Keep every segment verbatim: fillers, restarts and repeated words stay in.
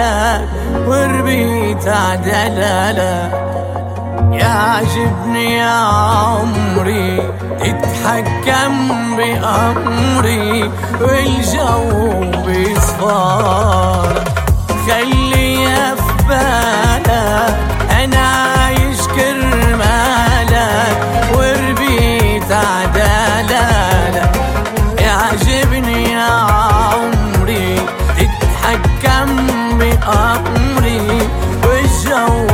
لك وربيت عدلالك. يعجبني يا عمري تتحكم بأمري والجو بيصفالك. خليها في بالك أنا عايش كرمالك وربيت عدلالك. يعجبني يا عمري تتحكم بأمري والجو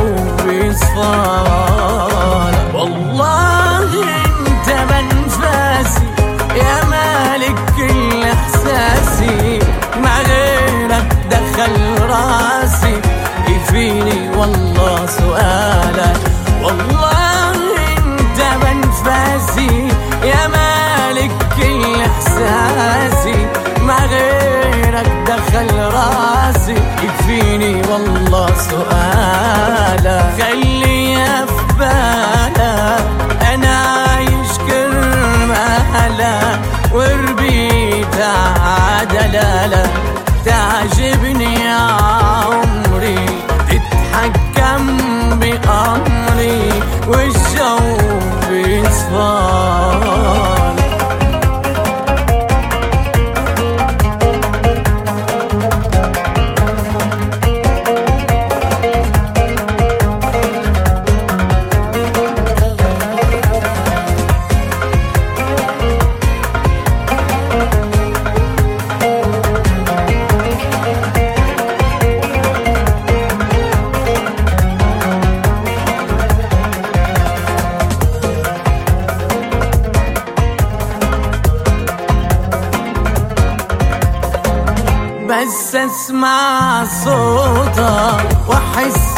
بيصفالك. والله انت بنفاسي يا مالك كل احساسي، مع غيرك دخل راسي يفيني والله سؤالك. والله انت بنفاسي يا مالك كل احساسي، مع غيرك دخل راسي يكفيني والله سؤالك. خليها في بالك انا عايش كرمالك وربيت عدلالك. تعجبني يا عمري تتحكم بأمري والجو بيصفالك. بس اسمع صوتك واحس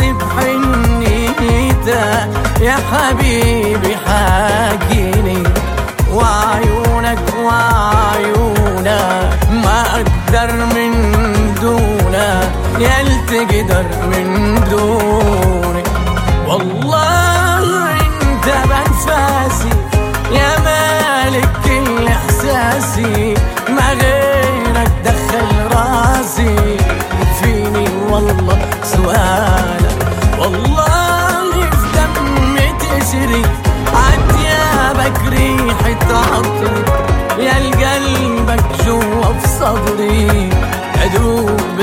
بحنيتك يا حبيبي حاجيني. وعيونك وعيونك ما اقدر من دونك، يا تقدر من دوني. والله انت بنفاسي يا مالك كل احساسي، مع غيرك دخل راسي فيني والله سؤالك. والله في دمي تجري عتيابك ريحة عطري، يا قلبك جوا في صدري أدوب